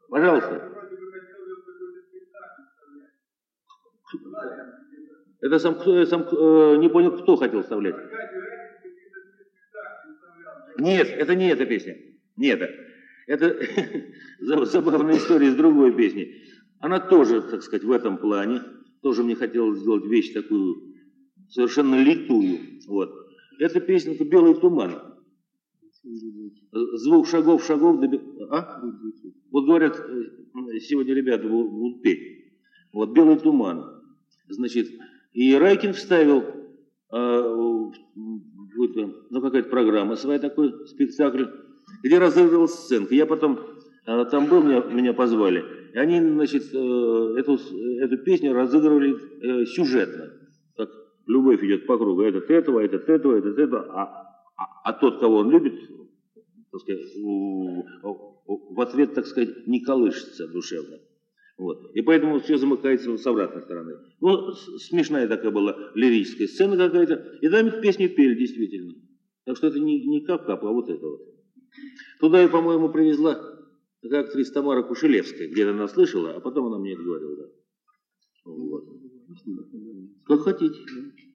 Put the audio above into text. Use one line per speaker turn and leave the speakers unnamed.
Пожалуйста. Это не понял, кто хотел вставлять. Нет, это не эта песня. Нет, это забавная история из другой песни. Она тоже, так сказать, в этом плане. Тоже мне хотелось сделать вещь такую совершенно литую. Вот. Это песенка «Белый туман». Звук шагов. А? Вот говорят, сегодня ребята будут петь. Вот «Белый туман». Значит, и Райкин вставил какая-то программа своя, такой спектакль, где разыгрывалась сценка. Я потом там был, меня позвали, и они, значит, эту песню разыгрывали сюжетно. Как любовь идет по кругу. Этот этого, а тот, кого он любит, так сказать, в ответ, так сказать, не колышется душевно. Вот. И поэтому все замыкается с обратной стороны. Ну, смешная такая была лирическая сцена какая-то. И там эту песню пели действительно. Так что это не кап-кап, а вот это вот. Туда я, по-моему, привезла такая актриса Тамара Кушелевская. Где-то она слышала, а потом она мне это говорила. Да. Вот. Как хотите.